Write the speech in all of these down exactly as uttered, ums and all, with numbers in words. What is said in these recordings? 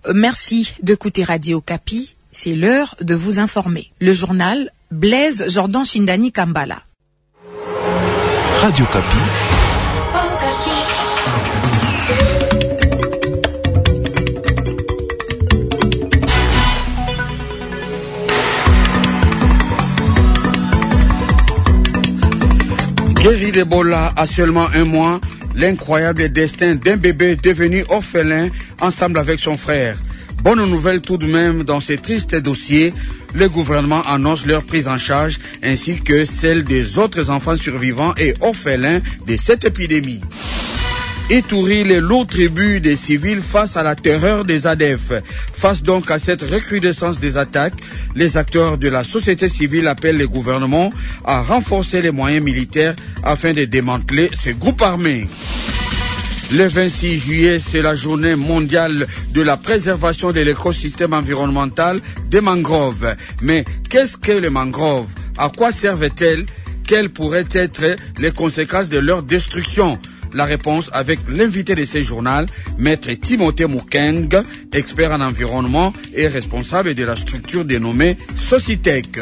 merci d'écouter Radio Okapi. C'est l'heure de vous informer. Le journal Blaise Jordan Shindani Kambala. Radio Okapi. Guéri d'Ebola à seulement un mois, l'incroyable destin d'un bébé devenu orphelin ensemble avec son frère. Bonne nouvelle tout de même dans ces tristes dossiers, le gouvernement annonce leur prise en charge ainsi que celle des autres enfants survivants et orphelins de cette épidémie. Ituri, les lourds tributs des civils face à la terreur des A D F. Face donc à cette recrudescence des attaques, les acteurs de la société civile appellent le gouvernement à renforcer les moyens militaires afin de démanteler ces groupes armés. Le vingt-six juillet, c'est la journée mondiale de la préservation de l'écosystème environnemental des mangroves. Mais qu'est-ce que les mangroves? À quoi servent-elles? Quelles pourraient être les conséquences de leur destruction? La réponse avec l'invité de ce journal, Maître Timothée Moukeng, expert en environnement et responsable de la structure dénommée Socitech.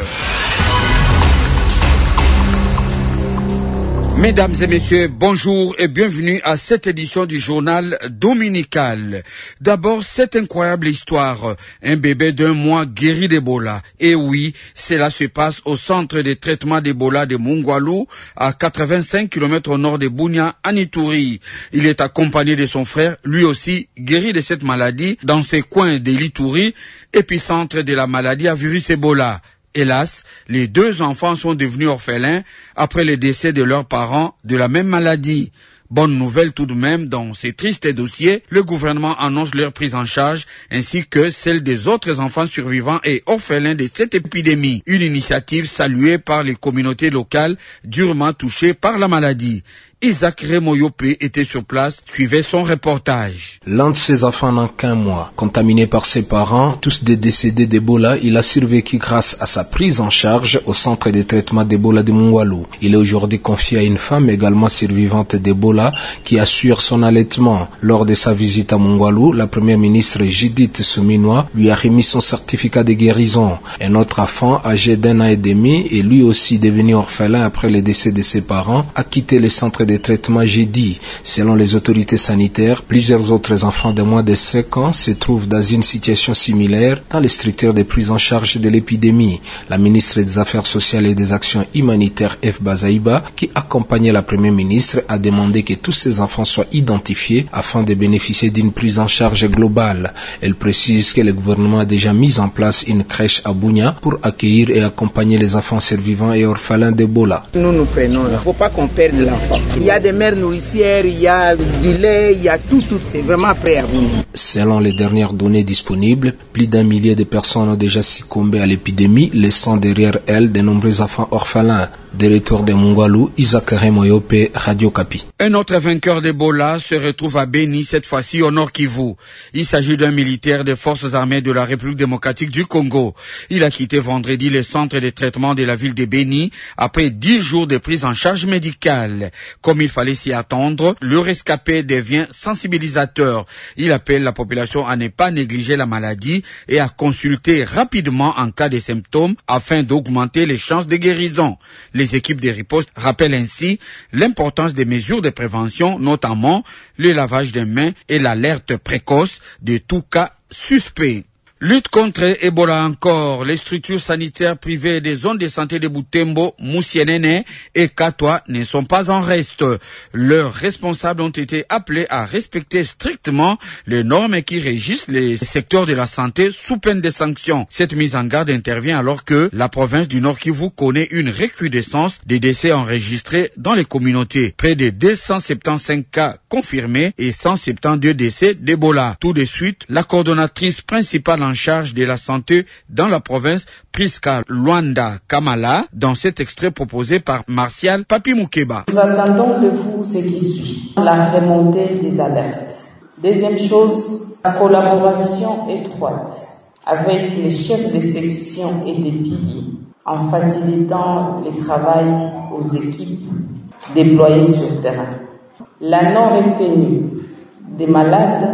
Mesdames et messieurs, bonjour et bienvenue à cette édition du journal dominical. D'abord, cette incroyable histoire, un bébé d'un mois guéri d'Ebola. Et oui, cela se passe au centre de traitement d'Ebola de Mungwalu, à quatre-vingt-cinq kilomètres au nord de Bunia, en Ituri. Il est accompagné de son frère, lui aussi guéri de cette maladie, dans ces coins de l'Ituri, épicentre de la maladie à virus Ebola. Hélas, les deux enfants sont devenus orphelins après le décès de leurs parents de la même maladie. Bonne nouvelle tout de même, dans ces tristes dossiers, le gouvernement annonce leur prise en charge ainsi que celle des autres enfants survivants et orphelins de cette épidémie. Une initiative saluée par les communautés locales durement touchées par la maladie. Isaac Remoyope était sur place, suivait son reportage. L'un de ses enfants n'a qu'un mois. Contaminé par ses parents, tous des décédés d'Ebola, il a survécu grâce à sa prise en charge au centre de traitement d'Ebola de Mungwalu. Il est aujourd'hui confié à une femme également survivante d'Ebola qui assure son allaitement. Lors de sa visite à Mungwalu, la première ministre Judith Suminwa lui a remis son certificat de guérison. Un autre enfant âgé d'un an et demi et lui aussi devenu orphelin après le décès de ses parents a quitté le centre de traitement jeudi. Selon les autorités sanitaires, plusieurs autres enfants de moins de cinq ans se trouvent dans une situation similaire dans les structures de prise en charge de l'épidémie. La ministre des Affaires sociales et des Actions humanitaires, F. Bazaïba, qui accompagnait la première ministre, a demandé que tous ces enfants soient identifiés afin de bénéficier d'une prise en charge globale. Elle précise que le gouvernement a déjà mis en place une crèche à Bunia pour accueillir et accompagner les enfants survivants et orphelins d'Ebola. Nous nous prenons, il ne faut pas qu'on perde l'enfant. Il y a des mères nourricières, il y a du lait, il y a tout, tout. C'est vraiment prêt à venir. Selon les dernières données disponibles, plus d'un millier de personnes ont déjà succombé à l'épidémie, laissant derrière elles de nombreux enfants orphelins. De retour de Mungwalu, Isaac Remoyope, Radio Okapi. Un autre vainqueur d'Ebola se retrouve à Beni, cette fois-ci au Nord Kivu. Il s'agit d'un militaire des forces armées de la République démocratique du Congo. Il a quitté vendredi le centre de traitement de la ville de Beni après dix jours de prise en charge médicale. Comme il fallait s'y attendre, le rescapé devient sensibilisateur. Il appelle la population à ne pas négliger la maladie et à consulter rapidement en cas de symptômes afin d'augmenter les chances de guérison. Les équipes de riposte rappellent ainsi l'importance des mesures de prévention, notamment le lavage des mains et l'alerte précoce de tout cas suspect. Lutte contre Ebola encore. Les structures sanitaires privées des zones de santé de Butembo, Moussienene et Katwa ne sont pas en reste. Leurs responsables ont été appelés à respecter strictement les normes qui régissent les secteurs de la santé sous peine de sanctions. Cette mise en garde intervient alors que la province du Nord Kivu connaît une recrudescence des décès enregistrés dans les communautés. Près de deux cent soixante-quinze cas confirmés et cent soixante-douze décès d'Ebola. Tout de suite, la coordonnatrice principale en charge de la santé dans la province, Priska Luanda Kamala, dans cet extrait proposé par Martial Papi Moukeba. Nous attendons de vous ce qui suit, la remontée des alertes. Deuxième chose, la collaboration étroite avec les chefs de section et des piliers en facilitant le travail aux équipes déployées sur le terrain. La non-retenue des malades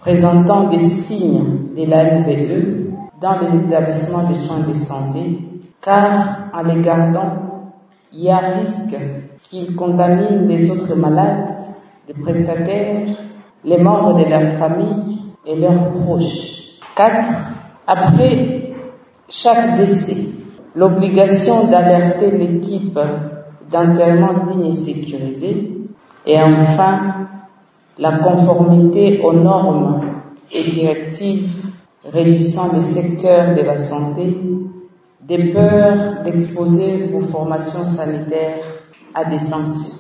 présentant des signes de la L V E dans les établissements de soins de santé, car en les gardant, il y a risque qu'ils contaminent les autres malades, les prestataires, les membres de leur famille et leurs proches. quatre. Après chaque décès, l'obligation d'alerter l'équipe d'enterrement digne et sécurisé. Et enfin, la conformité aux normes et directives régissant le secteur de la santé, des peurs d'exposer vos formations sanitaires à des sanctions.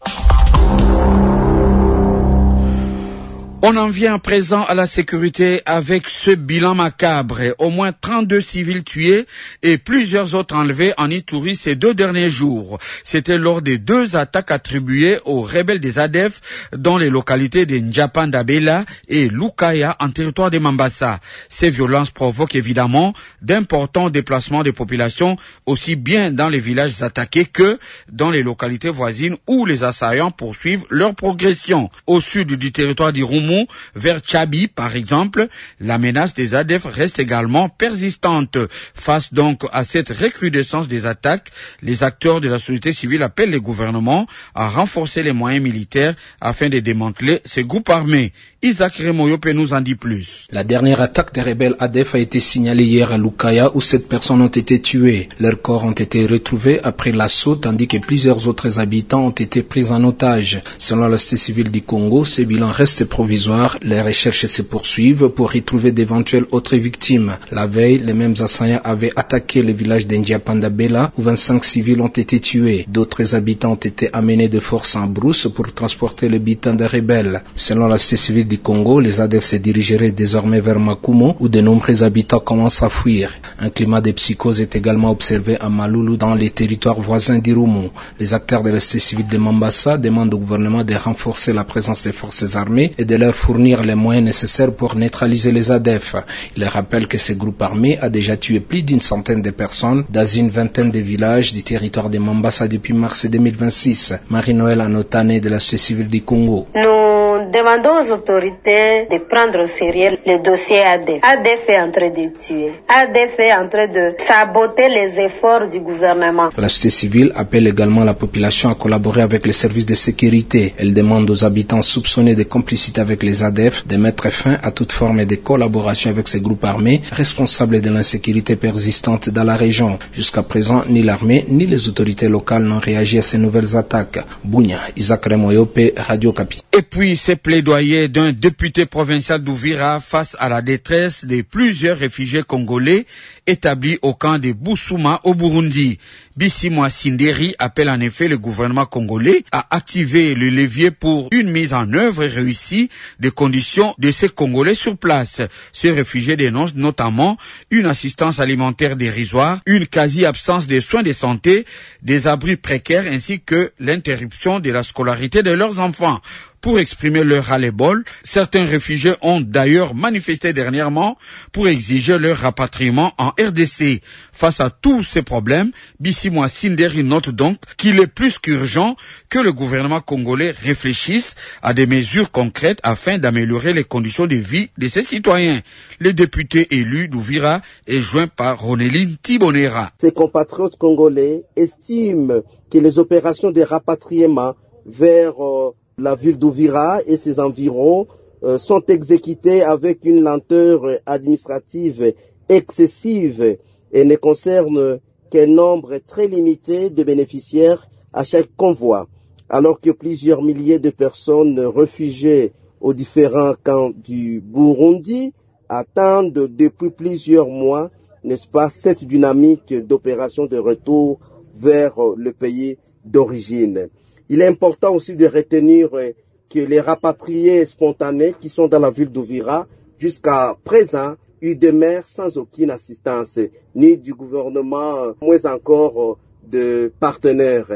On en vient à présent à la sécurité avec ce bilan macabre. Au moins trente-deux civils tués et plusieurs autres enlevés en Ituri ces deux derniers jours. C'était lors des deux attaques attribuées aux rebelles des A D F dans les localités de Ndjapanda-Bela et Lukaya en territoire de Mambasa. Ces violences provoquent évidemment d'importants déplacements des populations, aussi bien dans les villages attaqués que dans les localités voisines où les assaillants poursuivent leur progression. Au sud du territoire d'Irumu, vers Tchabi, par exemple, la menace des A D F reste également persistante. Face donc à cette recrudescence des attaques, les acteurs de la société civile appellent les gouvernements à renforcer les moyens militaires afin de démanteler ces groupes armés. Isaac Remoyope nous en dit plus. La dernière attaque des rebelles A D F a été signalée hier à Lukaya où sept personnes ont été tuées. Leurs corps ont été retrouvés après l'assaut tandis que plusieurs autres habitants ont été pris en otage. Selon la société civile du Congo, ce bilan reste provisoire. Les recherches se poursuivent pour retrouver d'éventuelles autres victimes. La veille, les mêmes assaillants avaient attaqué le village d'Ndjapanda-Bela où vingt-cinq civils ont été tués. D'autres habitants ont été amenés de force en brousse pour transporter le butin des rebelles. Selon la société civile du Congo, les A D F se dirigeraient désormais vers Makumo où de nombreux habitants commencent à fuir. Un climat de psychose est également observé à Maloulou dans les territoires voisins d'Irumu. Les acteurs de la société civile de Mambasa demandent au gouvernement de renforcer la présence des forces armées et de leur fournir les moyens nécessaires pour neutraliser les A D F. Il rappelle que ce groupe armé a déjà tué plus d'une centaine de personnes dans une vingtaine de villages du territoire de Mambasa depuis mars deux mille vingt-six. Marie-Noël Anotane de la société civile du Congo. Nous demandons aux autorités de prendre au sérieux le dossier A D F. A D F est en train de tuer. A D F est en train de saboter les efforts du gouvernement. La société civile appelle également la population à collaborer avec les services de sécurité. Elle demande aux habitants soupçonnés de complicité avec les A D F de mettre fin à toute forme de collaboration avec ces groupes armés responsables de l'insécurité persistante dans la région. Jusqu'à présent, ni l'armée ni les autorités locales n'ont réagi à ces nouvelles attaques. Bounia, Isaac Remoyope, Radio Kapi. Et puis, ces plaidoyers d'un député provincial d'Ouvira face à la détresse de plusieurs réfugiés congolais établis au camp de Bousouma au Burundi. Bissimwa Sinderi appelle en effet le gouvernement congolais à activer le levier pour une mise en œuvre réussie des conditions de ces Congolais sur place. Ces réfugiés dénoncent notamment une assistance alimentaire dérisoire, une quasi-absence de soins de santé, des abris précaires ainsi que l'interruption de la scolarité de leurs enfants. Pour exprimer leur ras-le-bol, certains réfugiés ont d'ailleurs manifesté dernièrement pour exiger leur rapatriement en R D C. Face à tous ces problèmes, Bissimwa Sinderi note donc qu'il est plus qu'urgent que le gouvernement congolais réfléchisse à des mesures concrètes afin d'améliorer les conditions de vie de ses citoyens. Le député élu d'Ouvira est joint par Ronéline Tibonera. Ses compatriotes congolais estiment que les opérations de rapatriement vers euh, la ville d'Ouvira et ses environs euh, sont exécutées avec une lenteur administrative excessive et ne concernent qu'un nombre très limité de bénéficiaires à chaque convoi, alors que plusieurs milliers de personnes réfugiées aux différents camps du Burundi attendent depuis plusieurs mois, n'est-ce pas, cette dynamique d'opération de retour vers le pays d'origine. Il est important aussi de retenir que les rapatriés spontanés qui sont dans la ville d'Ouvira, jusqu'à présent, ils demeurent sans aucune assistance, ni du gouvernement, moins encore de partenaires.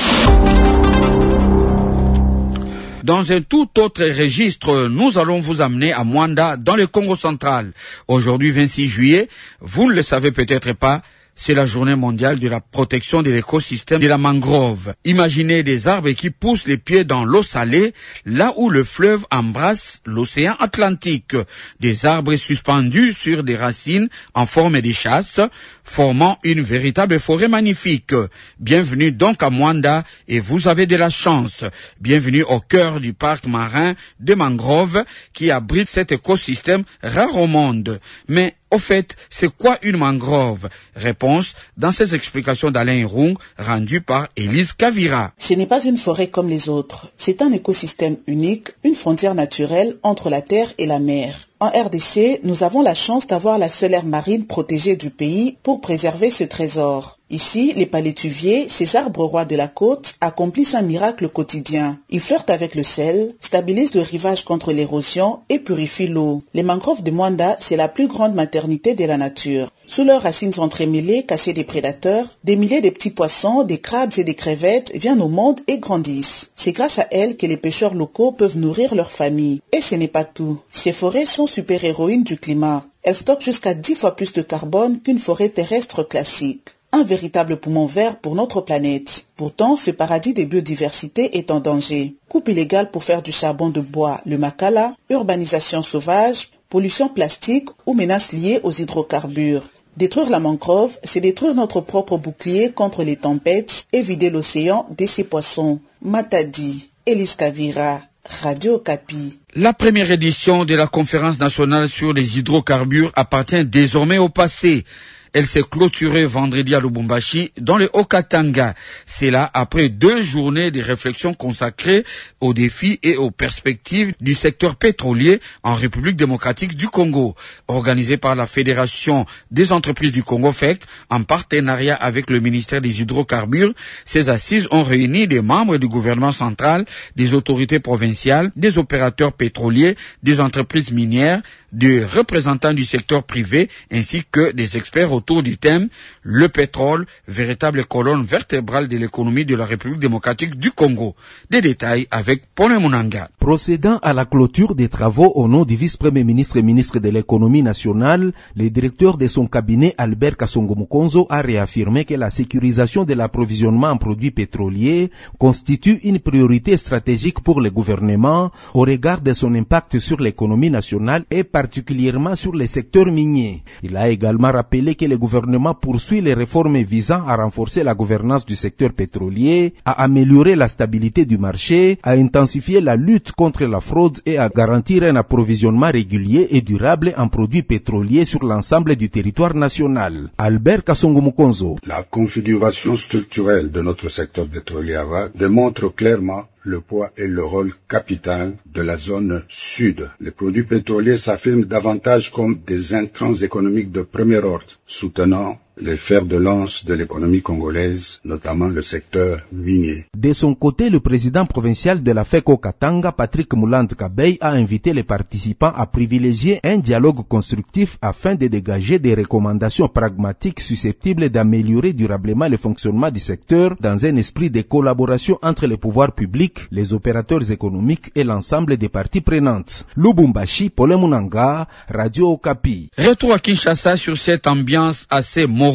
Dans un tout autre registre, nous allons vous amener à Mwanda, dans le Congo central. Aujourd'hui, vingt-six juillet, vous ne le savez peut-être pas, c'est la journée mondiale de la protection de l'écosystème de la mangrove. Imaginez des arbres qui poussent les pieds dans l'eau salée, là où le fleuve embrasse l'océan Atlantique. Des arbres suspendus sur des racines en forme de chasse, formant une véritable forêt magnifique. Bienvenue donc à Mwanda et vous avez de la chance. Bienvenue au cœur du parc marin de mangrove qui abrite cet écosystème rare au monde. Mais au fait, c'est quoi une mangrove? Réponse dans ces explications d'Alain Irung rendues par Élise Kavira. Ce n'est pas une forêt comme les autres. C'est un écosystème unique, une frontière naturelle entre la terre et la mer. En R D C, nous avons la chance d'avoir la seule aire marine protégée du pays pour préserver ce trésor. Ici, les palétuviers, ces arbres rois de la côte, accomplissent un miracle quotidien. Ils flirtent avec le sel, stabilisent le rivage contre l'érosion et purifient l'eau. Les mangroves de Mwanda, c'est la plus grande maternité de la nature. Sous leurs racines entremêlées, cachées des prédateurs, des milliers de petits poissons, des crabes et des crevettes viennent au monde et grandissent. C'est grâce à elles que les pêcheurs locaux peuvent nourrir leurs familles. Et ce n'est pas tout. Ces forêts sont super-héroïnes du climat. Elles stockent jusqu'à dix fois plus de carbone qu'une forêt terrestre classique. Un véritable poumon vert pour notre planète. Pourtant, ce paradis de biodiversité est en danger. Coupe illégale pour faire du charbon de bois, le makala, urbanisation sauvage, pollution plastique ou menaces liées aux hydrocarbures. Détruire la mangrove, c'est détruire notre propre bouclier contre les tempêtes et vider l'océan de ses poissons. Matadi, Élise Kavira, Radio Okapi. La première édition de la conférence nationale sur les hydrocarbures appartient désormais au passé. Elle s'est clôturée vendredi à Lubumbashi, dans le Haut-Katanga. C'est là après deux journées de réflexion consacrées aux défis et aux perspectives du secteur pétrolier en République démocratique du Congo. Organisée par la Fédération des entreprises du Congo, F E C, en partenariat avec le ministère des hydrocarbures, ces assises ont réuni des membres du gouvernement central, des autorités provinciales, des opérateurs pétroliers, des entreprises minières, des représentants du secteur privé ainsi que des experts autour du thème « Le pétrole, véritable colonne vertébrale de l'économie de la République démocratique du Congo ». Des détails avec Pone Munanga. Procédant à la clôture des travaux au nom du vice-premier ministre et ministre de l'économie nationale, le directeur de son cabinet Albert Kasongo Mukonzo a réaffirmé que la sécurisation de l'approvisionnement en produits pétroliers constitue une priorité stratégique pour le gouvernement au regard de son impact sur l'économie nationale et particulièrement sur les secteurs miniers. Il a également rappelé que le gouvernement poursuit les réformes visant à renforcer la gouvernance du secteur pétrolier, à améliorer la stabilité du marché, à intensifier la lutte contre la fraude et à garantir un approvisionnement régulier et durable en produits pétroliers sur l'ensemble du territoire national. Albert Kasongo Mukonzo. La configuration structurelle de notre secteur pétrolier aval démontre clairement le poids et le rôle capital de la zone sud. Les produits pétroliers s'affirment davantage comme des intrants économiques de premier ordre, soutenant les fers de lance de l'économie congolaise, notamment le secteur minier. De son côté, le président provincial de la F E C au Katanga, Patrick Moulande Kabey, a invité les participants à privilégier un dialogue constructif afin de dégager des recommandations pragmatiques susceptibles d'améliorer durablement le fonctionnement du secteur dans un esprit de collaboration entre les pouvoirs publics, les opérateurs économiques et l'ensemble des parties prenantes. Lubumbashi, Pole Munanga, Radio Okapi. Retour à Kinshasa sur cette ambiance assez morose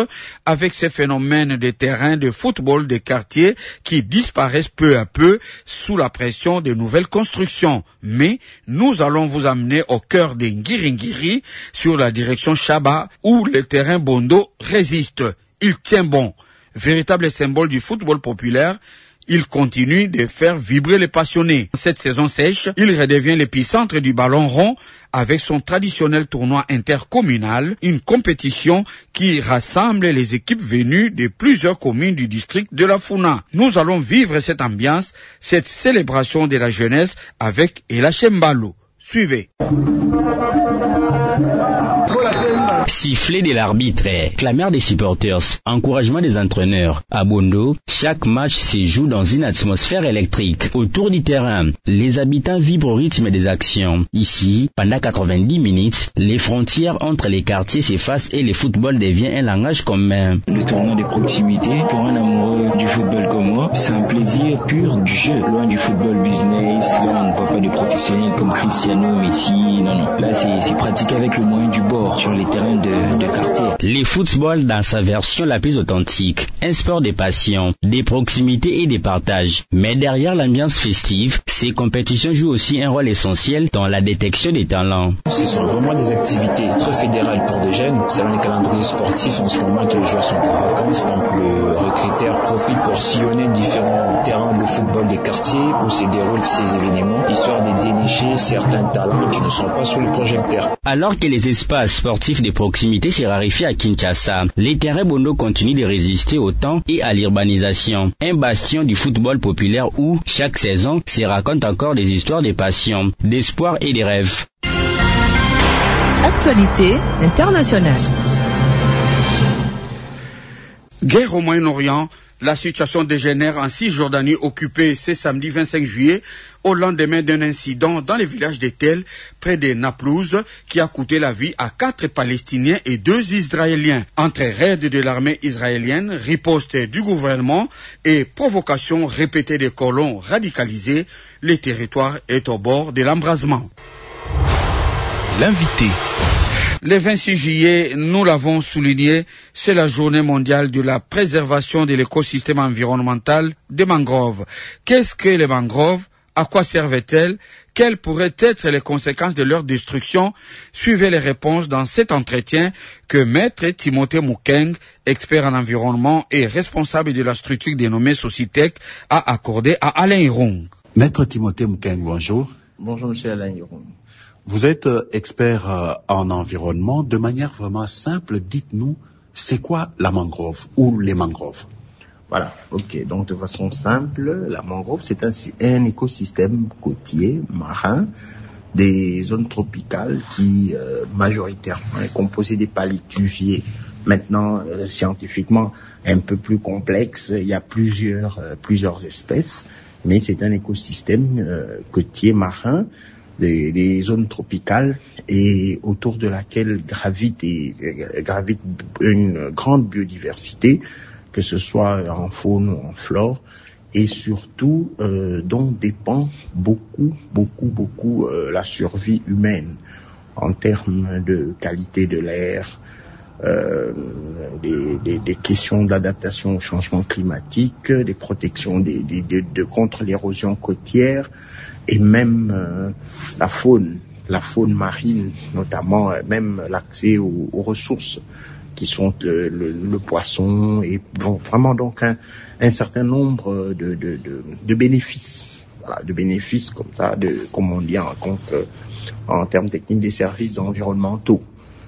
avec ces phénomènes de terrain de football des quartiers qui disparaissent peu à peu sous la pression de nouvelles constructions. Mais nous allons vous amener au cœur des Ngiringiri sur la direction Chaba où le terrain Bondo résiste. Il tient bon. Véritable symbole du football populaire, il continue de faire vibrer les passionnés. Cette saison sèche, il redevient l'épicentre du ballon rond avec son traditionnel tournoi intercommunal, une compétition qui rassemble les équipes venues de plusieurs communes du district de la Funa. Nous allons vivre cette ambiance, cette célébration de la jeunesse avec Ela Chembalo. Suivez. Sifflet de l'arbitre, clameur des supporters, encouragement des entraîneurs. À Bondo, chaque match se joue dans une atmosphère électrique. Autour du terrain, les habitants vibrent au rythme des actions. Ici, pendant quatre-vingt-dix minutes, les frontières entre les quartiers s'effacent et le football devient un langage commun. Le tournoi de proximité, pour un amoureux du football comme moi, c'est un plaisir pur du jeu. Loin du football business, là on ne voit pas de professionnels comme Cristiano, Messi, non, non. Là c'est, c'est pratiqué avec le moyen du bord, sur les terrains de, de quartier. Le football dans sa version la plus authentique, un sport des passions, des proximités et des partages. Mais derrière l'ambiance festive, ces compétitions jouent aussi un rôle essentiel dans la détection des talents. Ce sont vraiment des activités très fédérales pour des jeunes. Selon les calendriers sportifs, en ce moment que les joueurs sont en vacances, donc le recruteur profite pour sillonner différents terrains de football des quartiers où se déroulent ces événements, histoire de dénicher certains talents qui ne sont pas sous le projecteur. Alors que les espaces sportifs de proximité se raréfient à Kinshasa, les terrains Bondo continuent de résister au temps et à l'urbanisation. Un bastion du football populaire où, chaque saison, se racontent encore des histoires de passion, d'espoir et de rêves. Actualité internationale. Guerre au Moyen-Orient, la situation dégénère en Cisjordanie occupée ce samedi vingt-cinq juillet au lendemain d'un incident dans le village de Tel, près de Naplouse, qui a coûté la vie à quatre Palestiniens et deux Israéliens. Entre raids de l'armée israélienne, riposte du gouvernement et provocation répétée des colons radicalisés, le territoire est au bord de l'embrasement. L'invité. Le vingt-six juillet, nous l'avons souligné, c'est la journée mondiale de la préservation de l'écosystème environnemental des mangroves. Qu'est-ce que les mangroves? À quoi servent-elles? Quelles pourraient être les conséquences de leur destruction? Suivez les réponses dans cet entretien que Maître Timothée Mukeng, expert en environnement et responsable de la structure dénommée Socitech, a accordé à Alain Hirung. Maître Timothée Mukeng, bonjour. Bonjour, monsieur Alain Hirung. Vous êtes expert euh, en environnement. De manière vraiment simple, dites-nous, c'est quoi la mangrove ou les mangroves? Voilà, ok. Donc, de façon simple, la mangrove, c'est un, un écosystème côtier, marin, des zones tropicales qui, euh, majoritairement, est composé des palétuviers. Maintenant, euh, scientifiquement, un peu plus complexe. Il y a plusieurs, euh, plusieurs espèces, mais c'est un écosystème euh, côtier, marin, Des, des zones tropicales et autour de laquelle gravite, et, gravite une grande biodiversité, que ce soit en faune ou en flore, et surtout euh, dont dépend beaucoup, beaucoup, beaucoup euh, la survie humaine en termes de qualité de l'air, euh, des, des, des questions d'adaptation au changement climatique, des protections des, des, de, de, contre l'érosion côtière, et même euh, la faune, la faune marine, notamment euh, même l'accès aux, aux ressources qui sont le, le, le poisson, et bon, vraiment donc un, un certain nombre de, de, de, de bénéfices, voilà, de bénéfices comme ça, de, comme on dit en compte euh, en termes techniques des services environnementaux.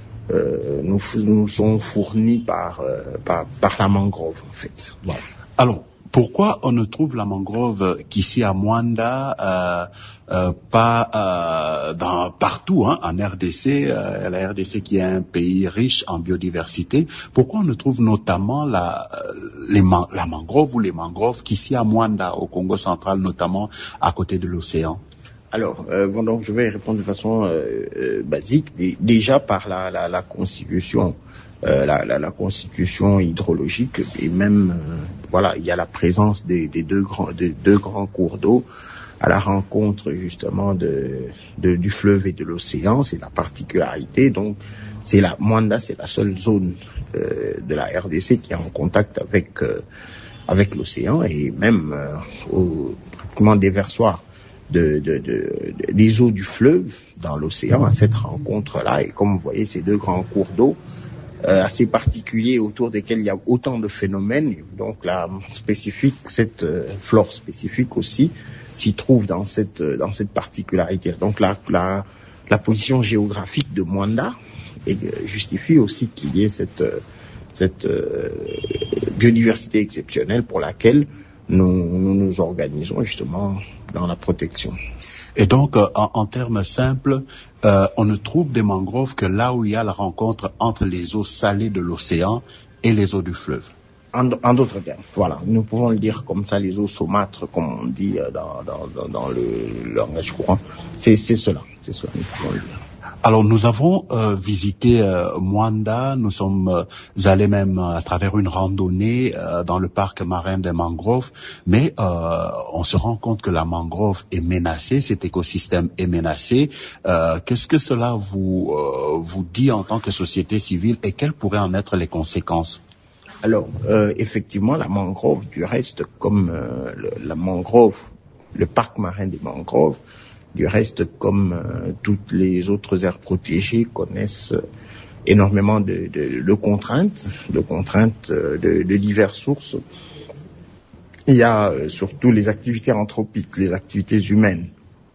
Euh, nous, nous sont fournis par, euh, par, par la mangrove en fait. Voilà. Alors, pourquoi on ne trouve la mangrove qu'ici à Mwanda, euh, euh, pas euh, dans, partout hein, en R D C, euh, la R D C qui est un pays riche en biodiversité, pourquoi on ne trouve notamment la, les man, la mangrove ou les mangroves qu'ici à Mwanda, au Congo central, notamment à côté de l'océan? Alors, euh, bon, donc je vais répondre de façon euh, euh, basique, D- déjà par la, la, la constitution. Euh, la, la, la constitution hydrologique, et même euh, voilà, il y a la présence des, des deux grands de deux grands cours d'eau à la rencontre justement de, de du fleuve et de l'océan. C'est la particularité. Donc c'est la Mwanda, c'est la seule zone euh, de la R D C qui est en contact avec euh, avec l'océan, et même euh, au pratiquement déversoir de, de, de, de des eaux du fleuve dans l'océan à cette rencontre là. Et comme vous voyez, ces deux grands cours d'eau Euh, assez particulier autour desquels il y a autant de phénomènes, donc la spécifique, cette euh, flore spécifique aussi s'y trouve dans cette euh, dans cette particularité. Donc la la la position géographique de Mwanda et, euh, justifie aussi qu'il y ait cette euh, cette euh, biodiversité exceptionnelle pour laquelle nous, nous nous organisons justement dans la protection. Et donc, euh, en, en termes simples, euh, on ne trouve des mangroves que là où il y a la rencontre entre les eaux salées de l'océan et les eaux du fleuve. En, en d'autres termes, voilà, nous pouvons le dire comme ça, les eaux saumâtres, comme on dit euh, dans, dans, dans, dans le, le langage courant, c'est, c'est cela, c'est cela, nous pouvons le dire. Alors nous avons euh, visité euh, Mwanda, nous sommes euh, allés même euh, à travers une randonnée euh, dans le parc marin des mangroves, mais euh, on se rend compte que la mangrove est menacée, cet écosystème est menacé. Euh, qu'est-ce que cela vous, euh, vous dit en tant que société civile et quelles pourraient en être les conséquences? Alors, euh, effectivement, la mangrove, du reste, comme euh, le, la mangrove, le parc marin des mangroves, du reste, comme euh, toutes les autres aires protégées, connaissent euh, énormément de, de, de contraintes, de contraintes euh, de, de diverses sources. Il y a euh, surtout les activités anthropiques, les activités humaines,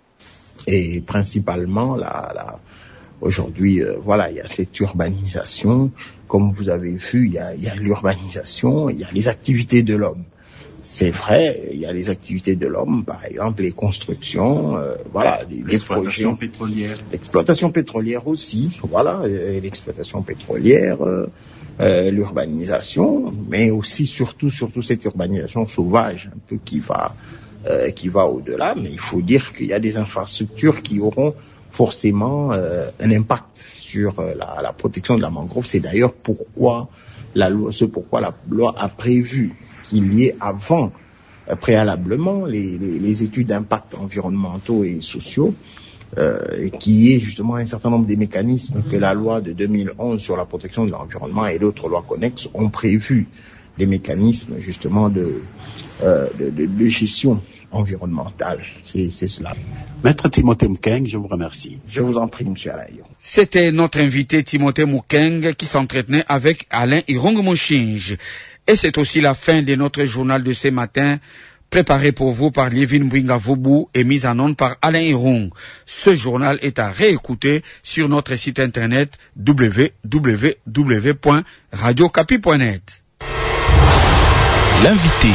et principalement la, la aujourd'hui, euh, voilà, il y a cette urbanisation. Comme vous avez vu, il y a, il y a l'urbanisation, il y a les activités de l'homme. C'est vrai, il y a les activités de l'homme, par exemple les constructions, euh, voilà, les, l'exploitation pétrolière. L'exploitation pétrolière aussi, voilà, l'exploitation pétrolière, euh, euh, l'urbanisation, mais aussi surtout, surtout cette urbanisation sauvage, un peu qui va, euh, qui va au-delà. Mais il faut dire qu'il y a des infrastructures qui auront forcément euh, un impact sur euh, la, la protection de la mangrove. C'est d'ailleurs pourquoi la loi, c'est pourquoi la loi a prévu qu'il y ait avant, euh, préalablement, les, les, les études d'impact environnementaux et sociaux, euh, qui y ait justement un certain nombre des mécanismes que la loi de deux mille onze sur la protection de l'environnement et d'autres lois connexes ont prévu, des mécanismes justement de, euh, de, de, de gestion environnementale. C'est, c'est cela. Maître Timothée Mukeng, je vous remercie. Je vous en prie, monsieur Alayo. C'était notre invité Timothée Mukeng qui s'entretenait avec Alain Irong-Mouchinge. Et c'est aussi la fin de notre journal de ce matin, préparé pour vous par Lievin Mbwinga-Vobu et mis en onde par Alain Irong. Ce journal est à réécouter sur notre site internet w w w point radio capi point net. L'invité.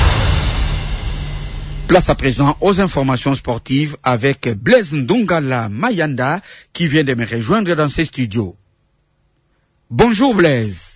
Place à présent aux informations sportives avec Blaise Ndongala Mayanda qui vient de me rejoindre dans ses studios. Bonjour Blaise.